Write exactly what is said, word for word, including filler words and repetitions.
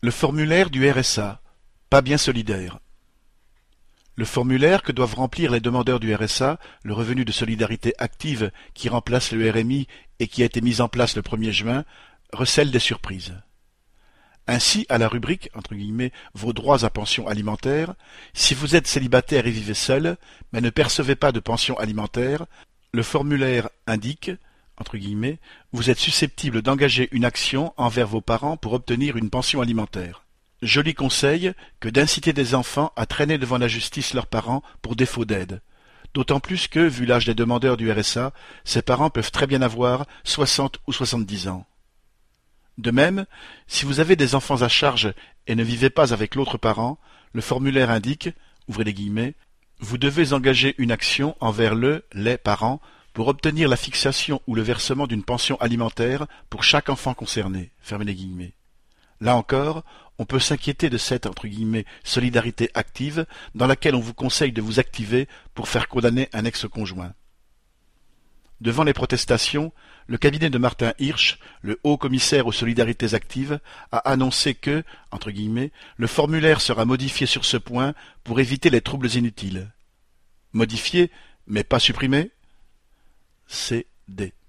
Le formulaire du R S A, pas bien solidaire. Le formulaire que doivent remplir les demandeurs du R S A, le revenu de solidarité active qui remplace le R M I et qui a été mis en place le premier juin, recèle des surprises. Ainsi, à la rubrique entre guillemets, vos droits à pension alimentaire, si vous êtes célibataire et vivez seul, mais ne percevez pas de pension alimentaire, le formulaire indique entre guillemets, vous êtes susceptible d'engager une action envers vos parents pour obtenir une pension alimentaire. Joli conseil que d'inciter des enfants à traîner devant la justice leurs parents pour défaut d'aide. D'autant plus que, vu l'âge des demandeurs du R S A, ces parents peuvent très bien avoir soixante ou soixante-dix ans. De même, si vous avez des enfants à charge et ne vivez pas avec l'autre parent, le formulaire indique, ouvrez les guillemets, vous devez engager une action envers le, les parents pour obtenir la fixation ou le versement d'une pension alimentaire pour chaque enfant concerné, fermez les guillemets. Là encore, on peut s'inquiéter de cette entre guillemets, solidarité active dans laquelle on vous conseille de vous activer pour faire condamner un ex-conjoint. Devant les protestations, le cabinet de Martin Hirsch, le haut commissaire aux solidarités actives, a annoncé que, entre guillemets, le formulaire sera modifié sur ce point pour éviter les troubles inutiles. Modifié, mais pas supprimé? C D